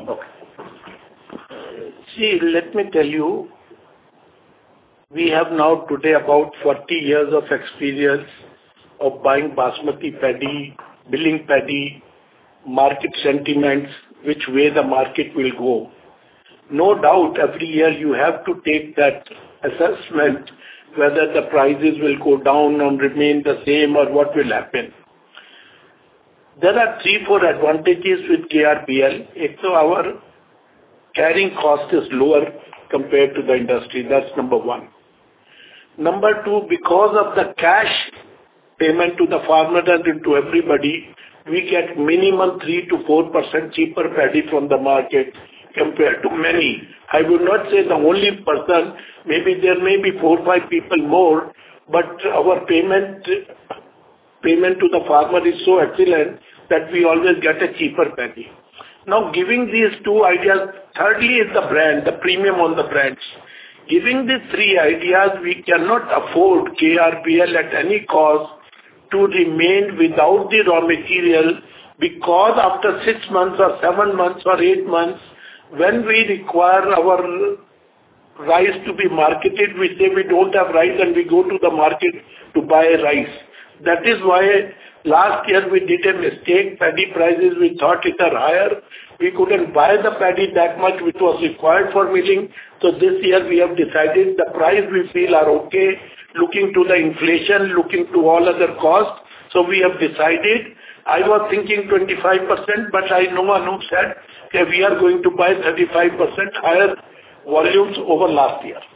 see, let me tell you, we have now today about 40 years of experience of buying basmati paddy, billing paddy, market sentiments, which way the market will go. No doubt every year you have to take that assessment whether the prices will go down and remain the same or what will happen. There are 3-4 advantages with KRBL. So our carrying cost is lower compared to the industry. That's number one. Number two, because of the cash payment to the farmer and to everybody, we get minimum 3 to 4% cheaper paddy from the market compared to many. I would not say the only person, maybe there may be 4 or 5 people more, but our payment to the farmer is so excellent that we always get a cheaper paddy. Now, giving these two ideas, thirdly is the brand, the premium on the brands. Giving these three ideas, we cannot afford KRBL at any cost to remain without the raw material, because after 6 months or 7 months or 8 months, when we require our rice to be marketed, we say we don't have rice and we go to the market to buy rice. That is why last year we did a mistake. Paddy prices we thought it are higher. We couldn't buy the paddy that much which was required for milling. So this year we have decided the price we feel are okay, looking to the inflation, looking to all other costs. So we have decided, I was thinking 25%, but I know Anup said that we are going to buy 35% higher volumes over last year.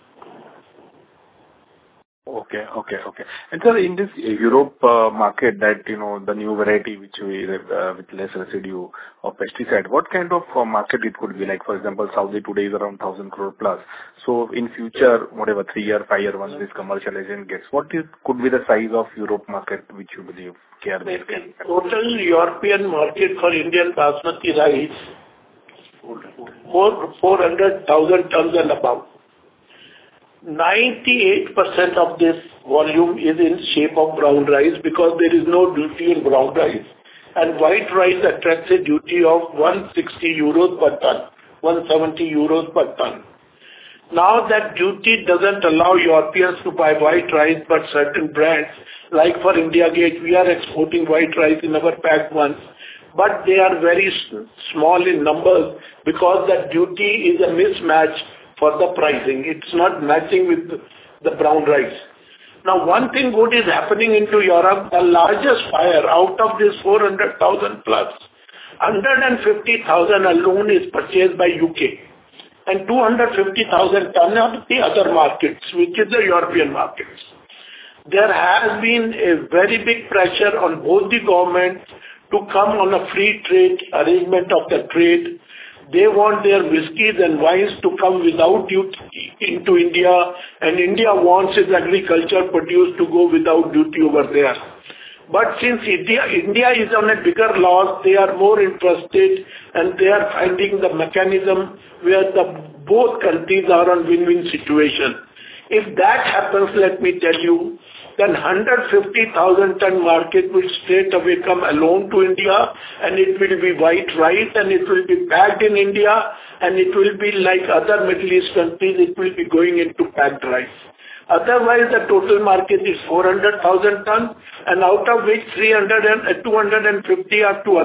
Okay. And sir, in this Europe market, that the new variety which we with less residue of pesticide, what kind of market it could be? Like, for example, Saudi today is around 1,000 crore plus. So in future, whatever 3-year, 5-year, once this commercialization gets, could be the size of Europe market which you believe KRBL can? Total European market for Indian basmati rice, 400,000 tons and above. 98% of this volume is in shape of brown rice because there is no duty in brown rice. And white rice attracts a duty of 160 euros per ton, 170 euros per ton. Now that duty doesn't allow Europeans to buy white rice, but certain brands, like for India Gate, we are exporting white rice in our packed ones, but they are very small in numbers because that duty is a mismatch for the pricing. It's not matching with the brown rice. Now, one thing good is happening into Europe. The largest buyer out of this 400,000 plus, 150,000 alone is purchased by UK, and 250,000 ton of the other markets, which is the European markets. There has been a very big pressure on both the governments to come on a free trade arrangement of the trade. They want their whiskies and wines to come without duty into India, and India wants its agriculture produce to go without duty over there. But since India is on a bigger loss, they are more interested and they are finding the mechanism where both countries are on win-win situation. If that happens, let me tell you, then 150,000 ton market will straight away come alone to India, and it will be white rice, and it will be packed in India, and it will be like other Middle East countries, it will be going into packed rice. Otherwise, the total market is 400,000 ton, and out of which 250 are to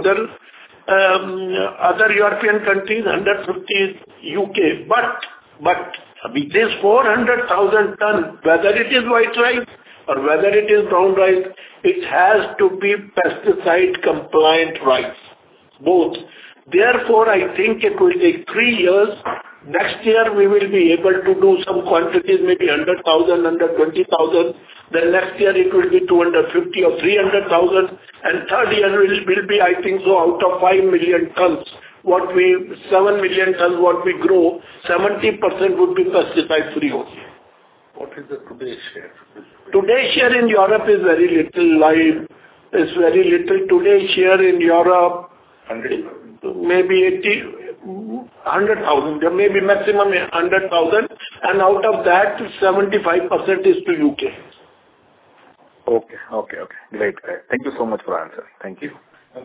other European countries, 150 is UK. But this 400,000 ton, whether it is white rice or whether it is brown rice, it has to be pesticide compliant rice, both. Therefore, I think it will take 3 years. Next year, we will be able to do some quantities, maybe 100,000, 120,000. Then next year, it will be 250 or 300,000. And third year will be, I think so, out of 5 million tons, 7 million tons, what we grow, 70% would be pesticide free only. What is the today's share? Today's share in Europe is very little. It's very little. Today's share in Europe, 100,000. Maybe 100,000, maybe maximum 100,000, and out of that, 75% is to UK. Okay. Great. Thank you so much for answering. Thank you.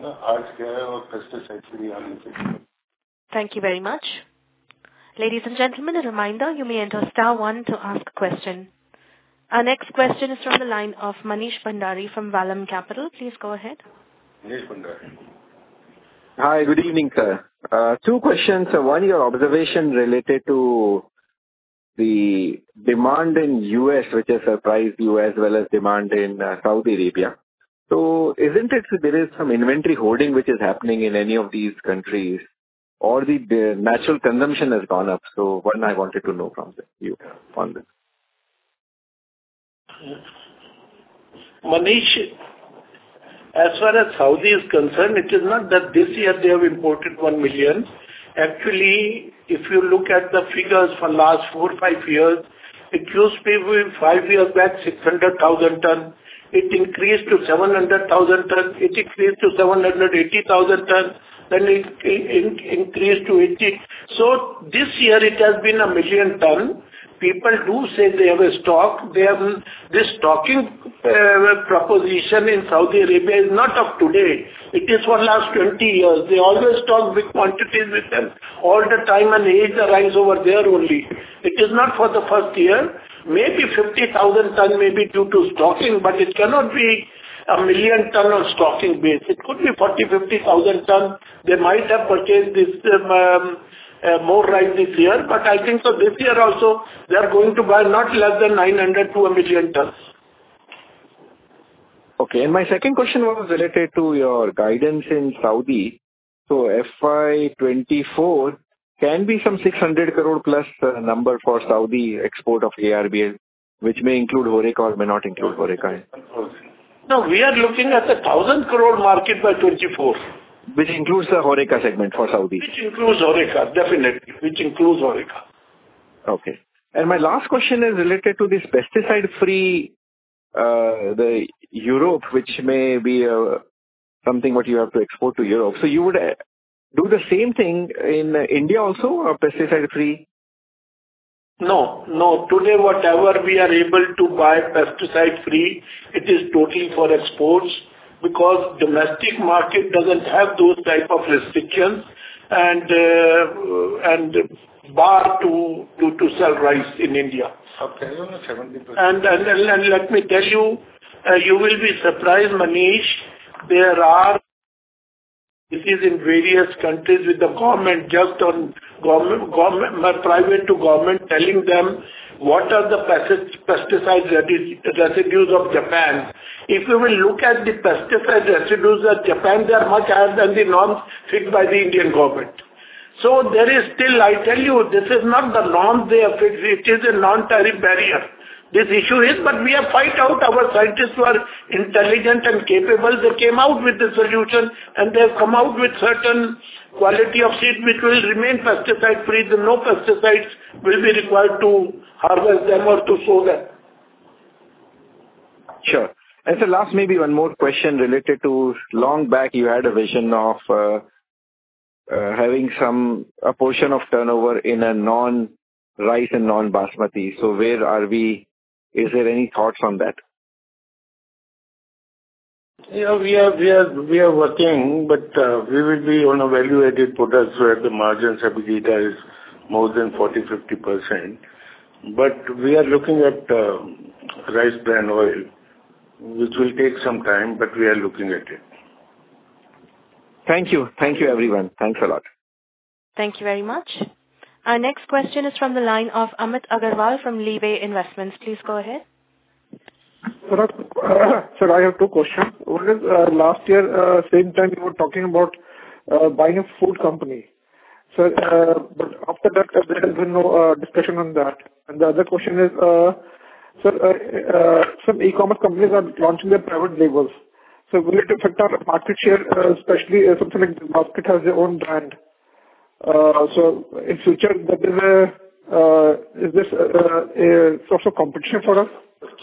Thank you very much. Ladies and gentlemen, a reminder, you may enter star 1 to ask a question. Our next question is from the line of Manish Bhandari from Vallum Capital. Please go ahead. Manish Bhandari. Hi, good evening, sir. 2 questions. One, your observation related to the demand in US, which has surprised you, as well as demand in Saudi Arabia. So isn't it there is some inventory hoarding which is happening in any of these countries? or the natural consumption has gone up? So one I wanted to know from you on this. Manish, as far as Saudi is concerned, it is not that this year they have imported 1 million. Actually, if you look at the figures for last 4 or 5 years, it used to be 5 years back 600,000 ton. It increased to 700,000 ton. It increased to 780,000 ton. Then it increased to 80. So this year it has been 1 million ton. People do say they have a stock. They have this stocking proposition in Saudi Arabia is not of today. It is for last 20 years. They always stock big quantities with them all the time and age the rice over there only. It is not for the first year. Maybe 50,000 ton may be due to stocking, but it cannot be 1 million ton of stocking base. It could be 40,000-50,000 ton. They might have purchased this more rice this year, but I think so this year also they are going to buy not less than 900 to 1 million tons. Okay, and my second question was related to your guidance in Saudi. So FY24 can be some 600 crore plus number for Saudi export of KRBL, which may include Horeca or may not include Horeca. No, we are looking at the 1,000 crore market by 24. Which includes the Horeca segment for Saudi. Which includes Horeca, definitely. Which includes Horeca. Okay. And my last question is related to this pesticide-free, the Europe, which may be something what you have to export to Europe. So you would do the same thing in India also, pesticide-free? No. Today, whatever we are able to buy pesticide-free, it is totally for exports, because domestic market doesn't have those type of restrictions and bar to sell rice in India. Okay, 70%. And let me tell you, you will be surprised, Manish. There are cases in various countries with the government, just on government, private to government, telling them what are the pesticide residues of Japan. If you will look at the pesticide residues of Japan, they are much higher than the norms fixed by the Indian government. So there is still, I tell you, this is not the norms they have fixed, it is a non-tariff barrier. This issue is, but we have fight out. Our scientists were intelligent and capable. They came out with the solution and they have come out with certain quality of seed which will remain pesticide free. No pesticides will be required to harvest them or to sow them. Sure. And so last, maybe one more question related to long back you had a vision of having a portion of turnover in a non-rice and non-basmati. So where are we? Is there any thoughts on that? Yeah, we are working, but we will be on a value-added products where the margins EBITDA is more than 40-50%. But we are looking at rice bran oil, which will take some time, but we are looking at it. Thank you. Thank you, everyone. Thanks a lot. Thank you very much. Our next question is from the line of Amit Agarwal from Leeway Investments. Please go ahead. Sir, I have two questions. One is, last year, same time you were talking about buying a food company. Sir, but after that, there has been no discussion on that. And the other question is, sir, some e-commerce companies are launching their private labels. So will it affect our market share, especially something like the Basket has their own brand? So in future, is this a source of competition for us?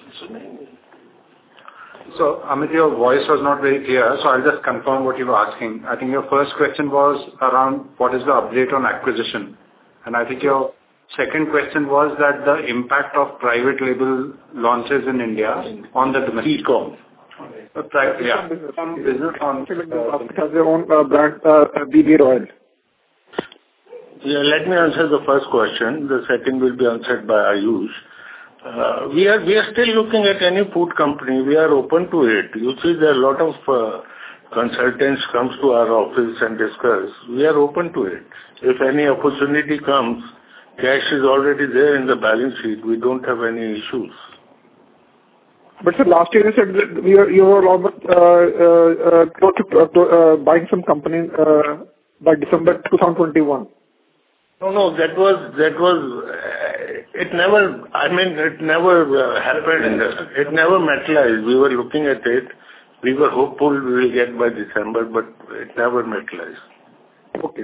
So, Amit, your voice was not very clear, so I'll just confirm what you were asking. I think your first question was around what is the update on acquisition. And I think your second question was that the impact of private label launches in India on the domestic e-com. Yeah. Business on has their own brand, BB Royal. Yeah, let me answer the first question. The second will be answered by Ayush. We are still looking at any food company. We are open to it. You see, there are a lot of consultants comes to our office and discuss. We are open to it. If any opportunity comes, cash is already there in the balance sheet. We don't have any issues. But sir, last year you said that you were almost close to buying some company by December 2021. No, that was, it never, it never happened. It never materialized. We were looking at it. We were hopeful we will get by December, but it never materialized. Okay.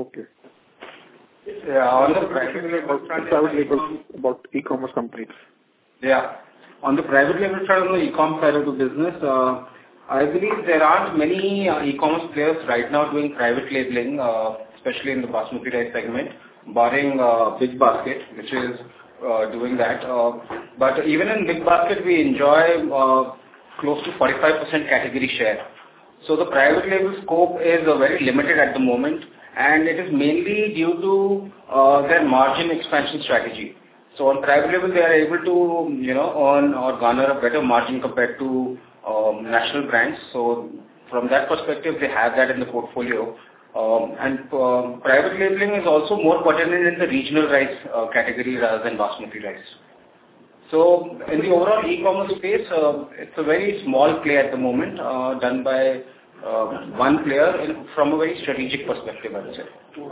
Yeah, on the private label about e-commerce companies. Yeah. On the private label front, on the e-com side of the business, I believe there aren't many e-commerce players right now doing private labeling, especially in the basmati rice segment, barring Big Basket, which is doing that. But even in Big Basket, we enjoy close to 45% category share. So the private label scope is very limited at the moment, and it is mainly due to their margin expansion strategy. So on private label, they are able to, earn or garner a better margin compared to national brands. So from that perspective, they have that in the portfolio. And private labeling is also more pertinent in the regional rice category rather than basmati rice. So in the overall e-commerce space, it's a very small play at the moment, done by one player from a very strategic perspective, I would say.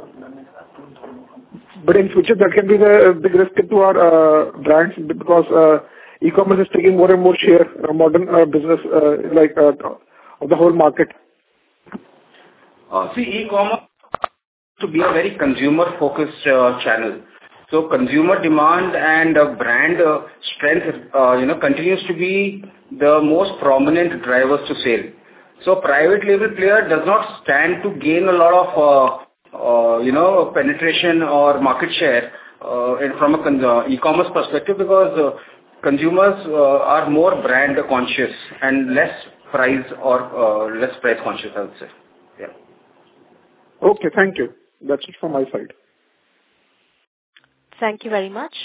But in future, that can be the big risk to our brands because e-commerce is taking more and more share modern business of the whole market. See, e-commerce to be a very consumer-focused channel. So consumer demand and brand strength, continues to be the most prominent drivers to sale. So private label player does not stand to gain a lot of, penetration or market share from a e-commerce perspective because consumers are more brand conscious and less price conscious, I would say. Yeah. Okay, thank you. That's it from my side. Thank you very much.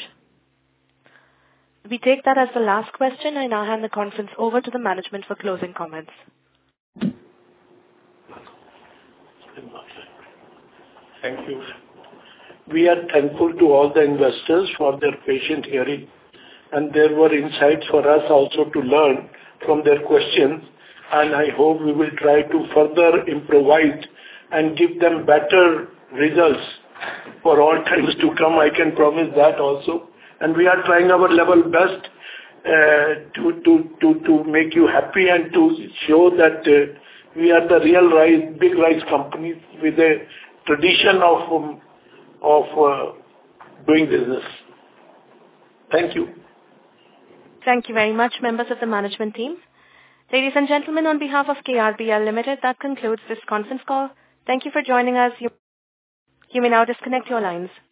We take that as the last question. I now hand the conference over to the management for closing comments. Thank you. We are thankful to all the investors for their patient hearing, and there were insights for us also to learn from their questions, and I hope we will try to further improvise and give them better results for all times to come. I can promise that also. And we are trying our level best to make you happy and to show that we are the real big rice companies with a tradition of doing business. Thank you. Thank you very much, members of the management team. Ladies and gentlemen, on behalf of KRBL Limited, that concludes this conference call. Thank you for joining us. You may now disconnect your lines.